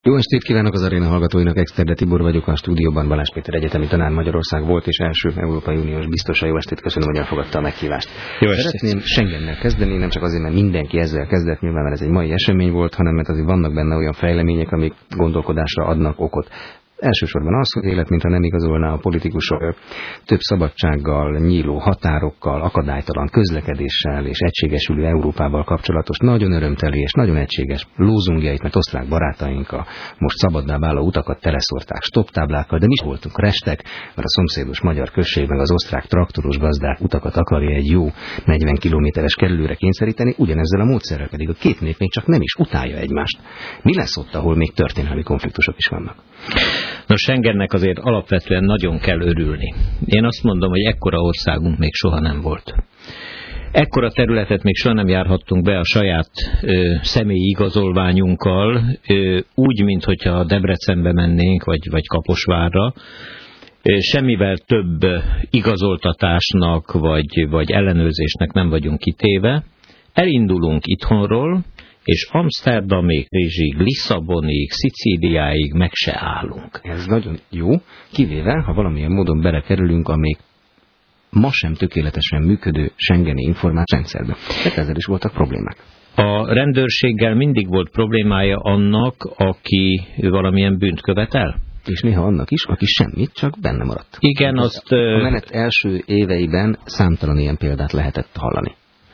Jó estét kívánok az aréna hallgatóinak, Exterde Tibor vagyok, a stúdióban Balázs Péter egyetemi tanár, Magyarország volt és első Európai Uniós biztosa. Jó estét, köszönöm, hogy elfogadta a meghívást. Jó estét. Szeretném Schengennel kezdeni, nem csak azért, mert mindenki ezzel kezdett, nyilván mert ez egy mai esemény volt, hanem mert azért vannak benne olyan fejlemények, amik gondolkodásra adnak okot. Elsősorban az, hogy élet, mintha nem igazolná a politikusok több szabadsággal, nyíló határokkal, akadálytalan közlekedéssel és egységesülő Európával kapcsolatos nagyon örömteli és nagyon egységes lózungjait, mert osztrák barátaink a most szabaddá váló utakat teleszórták stopptáblákkal, de mi is voltunk restek, mert a szomszédos magyar község meg az osztrák traktoros gazdák utakat akarja egy jó 40 kilométeres kerülőre kényszeríteni, ugyanezzel a módszerrel pedig a két nép még csak nem is utálja egymást. Mi lesz ott, ahol még történelmi konfliktusok is vannak? Nos, Schengennek azért alapvetően nagyon kell örülni. Én azt mondom, hogy ekkora országunk még soha nem volt. Ekkora területet még soha nem járhattunk be a saját személyi igazolványunkkal, úgy, minthogyha Debrecenbe mennénk, vagy Kaposvárra. Semmivel több igazoltatásnak, vagy ellenőrzésnek nem vagyunk kitéve. Elindulunk itthonról, és Amsterdamig, Párizsig, Lisszabonig, Szicíliáig meg se állunk. Ez nagyon jó, kivéve, ha valamilyen módon belekerülünk a még ma sem tökéletesen működő schengeni információrendszerbe. Tehát ezzel is voltak problémák. A rendőrséggel mindig volt problémája annak, aki valamilyen bűnt követel. És néha annak is, aki semmit, csak benne maradt. Igen, azt... A menet első éveiben számtalan ilyen példát lehetett hallani.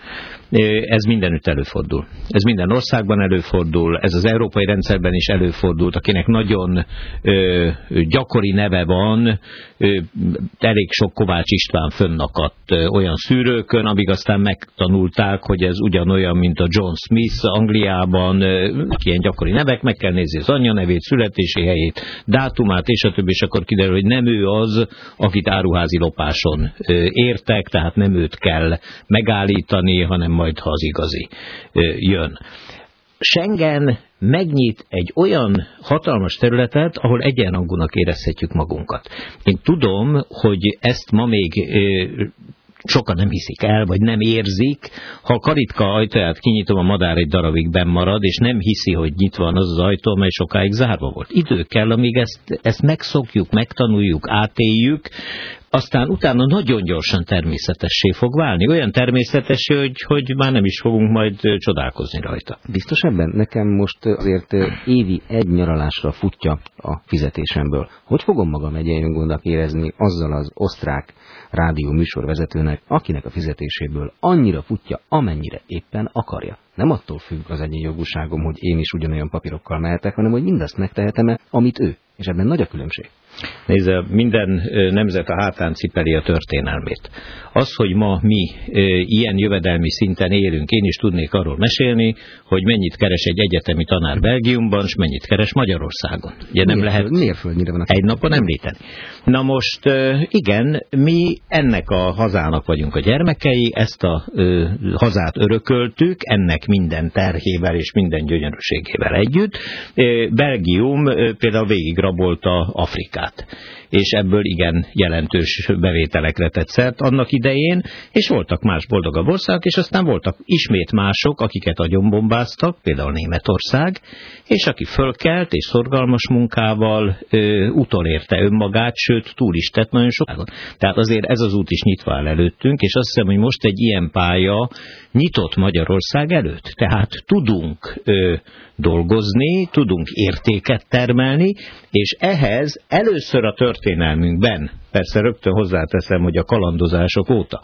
Ez mindenütt előfordul. Ez minden országban előfordul, ez az európai rendszerben is előfordult, akinek nagyon gyakori neve van, elég sok Kovács István fönnakadt olyan szűrőkön, amíg aztán megtanulták, hogy ez ugyanolyan, mint a John Smith Angliában, ilyen gyakori nevek, meg kell nézni az anyja nevét, születési helyét, dátumát, és a többi, és akkor kiderül, hogy nem ő az, akit áruházi lopáson értek, tehát nem őt kell megállítani, hanem majd, ha az igazi jön. Schengen megnyit egy olyan hatalmas területet, ahol egyenrangúnak érezhetjük magunkat. Én tudom, hogy ezt ma még sokan nem hiszik el, vagy nem érzik. Ha a karitka ajtaját kinyitom, a madár egy darabig benn marad, és nem hiszi, hogy nyitva van az ajtó, amely sokáig zárva volt. Idő kell, amíg ezt megszokjuk, megtanuljuk, átéljük, aztán utána nagyon gyorsan természetessé fog válni. Olyan természetessé, hogy már nem is fogunk majd csodálkozni rajta. Biztos ebben? Nekem most azért évi egy nyaralásra futja a fizetésemből. Hogy fogom magam egy ilyen gondnak érezni azzal az osztrák rádió műsorvezetőnek, akinek a fizetéséből annyira futja, amennyire éppen akarja? Nem attól függ az egyenjogúságom, hogy én is ugyanolyan papírokkal mehetek, hanem hogy mindazt megtehetem-e, amit ő. És ebben nagy a különbség. Nézze, minden nemzet a hátán cipeli a történelmét. Az, hogy ma mi ilyen jövedelmi szinten élünk, én is tudnék arról mesélni, hogy mennyit keres egy egyetemi tanár Belgiumban, és mennyit keres Magyarországon. Ugye nem lehet egy napon említeni. Na most igen, mi ennek a hazának vagyunk a gyermekei, ezt a hazát örököltük, ennek minden terhével és minden gyönyörűségével együtt. Belgium például végigrabolta Afrikát, és ebből igen jelentős bevételekre tett szert annak idején, és voltak más boldogabb országok, és aztán voltak ismét mások, akiket agyonbombáztak, például Németország, és aki fölkelt és szorgalmas munkával utolérte önmagát, sőt túl is tett nagyon sokágon. Tehát azért ez az út is nyitva áll előttünk, és azt hiszem, hogy most egy ilyen pálya nyitott Magyarország előtt. Tehát tudunk dolgozni, tudunk értéket termelni, és ehhez először a történelmünkben, persze rögtön hozzáteszem, hogy a kalandozások óta,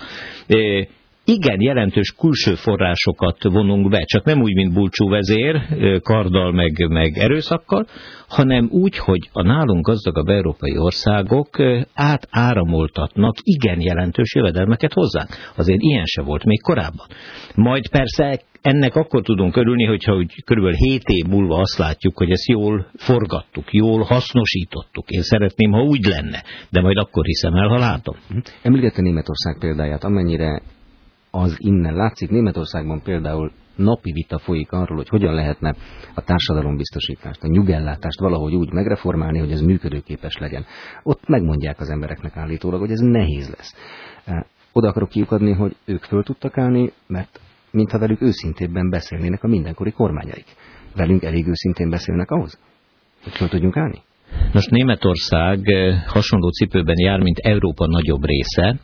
igen jelentős külső forrásokat vonunk be, csak nem úgy, mint bulcsúvezér, karddal meg erőszakkal, hanem úgy, hogy a nálunk gazdagabb európai országok átáramoltatnak igen jelentős jövedelmeket hozzánk. Azért ilyen se volt még korábban. Majd persze ennek akkor tudunk örülni, hogyha kb. 7 év múlva azt látjuk, hogy ezt jól forgattuk, jól hasznosítottuk. Én szeretném, ha úgy lenne, de majd akkor hiszem el, ha látom. Említette Németország példáját, amennyire az innen látszik. Németországban például napi vita folyik arról, hogy hogyan lehetne a társadalombiztosítást, a nyugellátást valahogy úgy megreformálni, hogy ez működőképes legyen. Ott megmondják az embereknek állítólag, hogy ez nehéz lesz. Oda akarok kiukadni, hogy ők föl tudtak állni, mert mintha velük őszintébben beszélnének a mindenkori kormányaik. Velünk elég őszintén beszélnek ahhoz? Hogy tudjunk állni? Most Németország hasonló cipőben jár, mint Európa nagyobb része.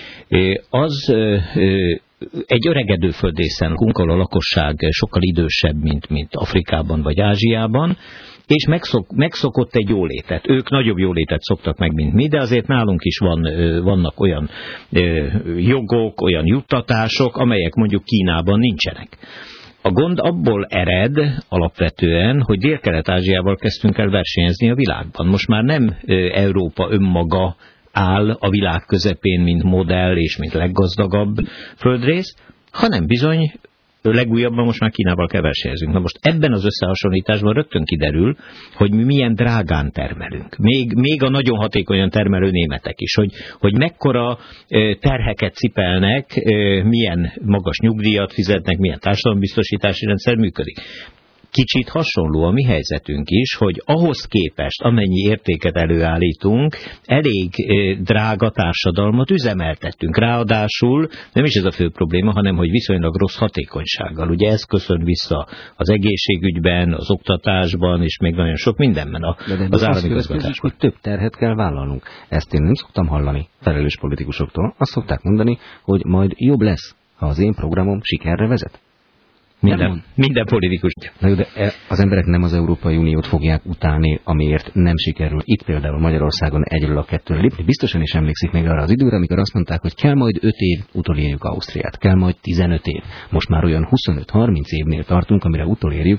Az egy öregedő földrészen, ahol a lakosság sokkal idősebb, mint Afrikában vagy Ázsiában, és megszokott egy jólétet. Ők nagyobb jólétet szoktak meg, mint mi, de azért nálunk is vannak olyan jogok, olyan juttatások, amelyek mondjuk Kínában nincsenek. A gond abból ered alapvetően, hogy Dél-Kelet-Ázsiával kezdtünk el versenyezni a világban. Most már nem Európa önmaga áll a világ közepén, mint modell és mint leggazdagabb földrész, hanem bizony legújabban most már Kínával kell versenyezünk. Na most ebben az összehasonlításban rögtön kiderül, hogy mi milyen drágán termelünk. Még a nagyon hatékonyan termelő németek is, hogy mekkora terheket cipelnek, milyen magas nyugdíjat fizetnek, milyen társadalombiztosítási rendszer működik. Kicsit hasonló a mi helyzetünk is, hogy ahhoz képest, amennyi értéket előállítunk, elég drága társadalmat üzemeltettünk. Ráadásul nem is ez a fő probléma, hanem hogy viszonylag rossz hatékonysággal. Ugye ez köszön vissza az egészségügyben, az oktatásban, és még nagyon sok mindenben az állami közgatásban. Hogy több terhet kell vállalnunk. Ezt én nem szoktam hallani felelős politikusoktól. Azt szokták mondani, hogy majd jobb lesz, ha az én programom sikerre vezet. Minden politikus. Na jó, de az emberek nem az Európai Uniót fogják utálni, amiért nem sikerül. Itt például Magyarországon 1-ről a 2-re lépni. Biztosan is emlékszik még arra az időre, amikor azt mondták, hogy kell majd 5 év, utolérjük Ausztriát. Kell majd 15 év. Most már olyan 25-30 évnél tartunk, amire utolérjük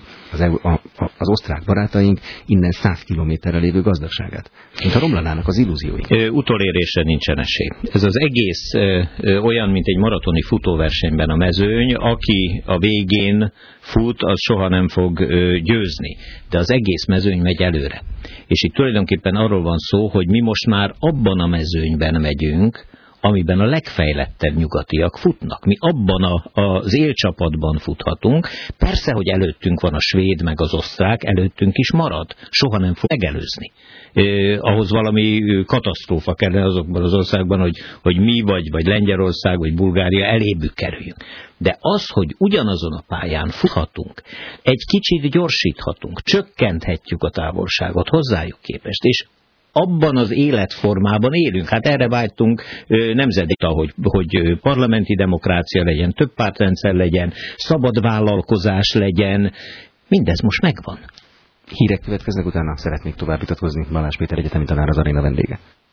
az osztrák barátaink innen 100 kilométerre lévő gazdagságát. Mintha romlanának az illúzióink. Utolérésre nincsen esély. Ez az egész olyan, mint egy maratoni futóversenyben a mezőny, aki a végén fut, az soha nem fog győzni. De az egész mezőny megy előre. És itt tulajdonképpen arról van szó, hogy mi most már abban a mezőnyben megyünk, amiben a legfejlettebb nyugatiak futnak. Mi abban az élcsapatban futhatunk. Persze, hogy előttünk van a svéd, meg az osztrák, előttünk is marad. Soha nem fog megelőzni. Ahhoz valami katasztrófa kellene azokban az országban, hogy mi, vagy Lengyelország, vagy Bulgária elébük kerüljünk. De az, hogy ugyanazon a pályán futhatunk, egy kicsit gyorsíthatunk, csökkenthetjük a távolságot hozzájuk képest, és abban az életformában élünk. Hát erre vágytunk nemzedékta, hogy parlamenti demokrácia legyen, több pártrendszer legyen, szabad vállalkozás legyen. Mindez most megvan. Hírek következnek, utána szeretnék tovább vitatkozni. Balázs Péter egyetemi tanár, az Aréna vendége.